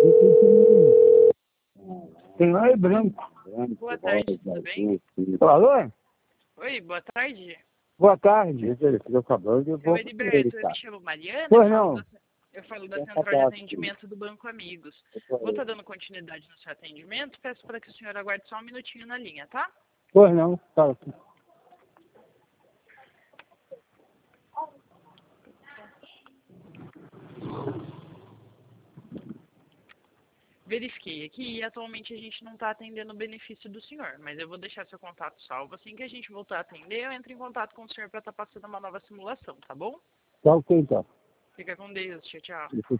Tem lá é branco. Boa tarde, tudo bem? Alô? Oi, boa tarde. Boa tarde. Eu, Heriberto, eu me chamo Mariana, Pois não. eu falo da Central de Atendimento do Banco Amigos. Vou estar dando continuidade no seu atendimento, peço para que o senhor aguarde só um minutinho na linha, tá? Pois não. Fala aqui. Verifiquei aqui e atualmente a gente não está atendendo o benefício do senhor, mas eu vou deixar seu contato salvo. Assim que a gente voltar a atender, eu entro em contato com o senhor para estar passando uma nova simulação, tá bom? Tá ok, então. Fica com Deus, tchau, tchau.